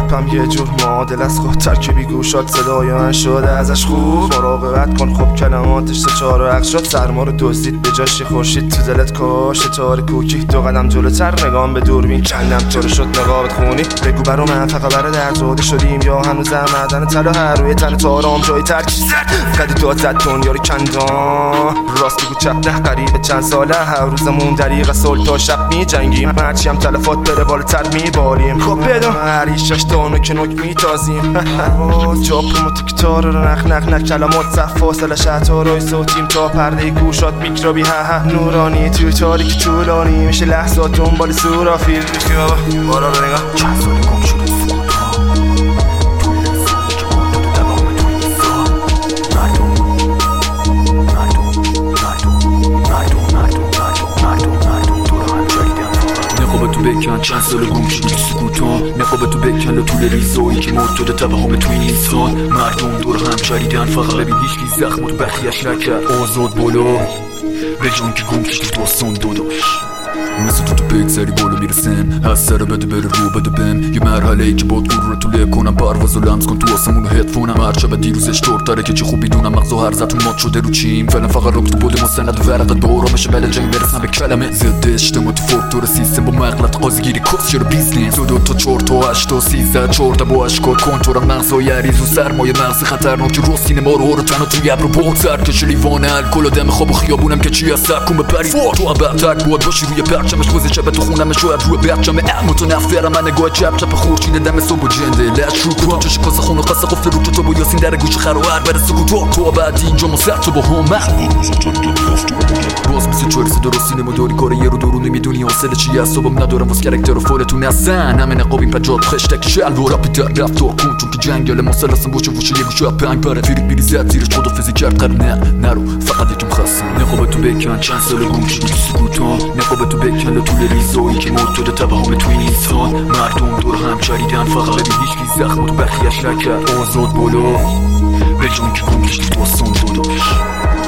رپم یه جور معادل از خود ترکیبی گوشات صدای من شده ازش خوب مراقبت کن خب کلماتش سه چهار و عقل شد سرما رو دزدید به جاش خورشید تو دلت کاش تار کوکی دو قدم جلوتر نگام به دوربین کندم چاره شد نقابت خونی بگو برا من فقط برای درزاده شدیم یا هنوزم معدن طلا هر روی تن تارام جای ترکی زد قدی داد زد دنیا رو کندان راست بگو چپ نه قریب چند ساله هر روزمون دریغ صلح تا شب می جنگیم هرچی هم تلفات بره بالاتر می بالیم خب بدون هر ایشش دانو که نک می تازیم جاپوم و تکتار رو نخ نخ نخ کلمات صف فاصله شطارای صوتیم تا پرده گوشات میکروبی نورانی توی تاریک طولانی میشه لحظات دنبال سورافیل میشی بابا بالا رو نگاه چند سال گم شده بکن چند سال گم شدی تو سکوتان نقاب تو بکن طول ریزایی که مرتده توهم تو این انسان مردم دور هم چریدن فقط ببین هیچکی زخم و تو بخیش نکرد آزاد بالا به جان که گم شدی داستان داداش مثل تو بگذری بالا میرسن از سر بده بره رو بده بم یه مرحله ای که باد گروه رو طوله کنم پرواز و لمس کن تو آسمون و هدفونم هرچه به دیروزش طورتره که چه خوب بیدونم مغز و هرزتون مات شده رو چیم فعلا فقط رک تو بوده مستند ورقت به آرامش بله جنگ برسن به کلمه ضد اجتماع تو فاکتور سیستم با مغلط قاضیگیری کس چرا بیزنس دو تا 4 تا 8 تا 13 14 با اشکال کنترل مغزای عریض و سرمایه مغز خطرناک رستین ما رو تنها توی ابر و بغض کش لیوان الکل و دم خواب و خیابونم که چی از سکون بپری تو ابرتک بود باشی روی پرچمش واسه چپ تو خونم شاید روی برچم متنفرم من نگاه چپ چپ خورشید دم صبح و جنده لش رو تو چش کاسه خون و قصه قفل رو تو با یاسین در گوش خروار برسه تو بعد اینجا ما سر تو با هم باز مثل چورس درست سینما داری کاره یه رو درون نمیدونی حاصل چی حسابم ندارم واسه کرکتر و فالتون نزن همه نقابیم پجات خشتک شلوار راپیتر رفتار کن چون که جنگل مسلسم باشه یه گوشه پنگ پره فیریک میری زد زیرش خدافظی کرد قرار نرو فقط یکم خسته نقاب تو بکن چند سال گم شدی تو سکوتان نقاب تو بکن طول ریزایی که مرتده توهم تو این انسان مردم دور هم چریدن فقط ببین هیچکی زخم و تو بخیش نکرد آزاد بالا به جان که گم شدی داستان داداش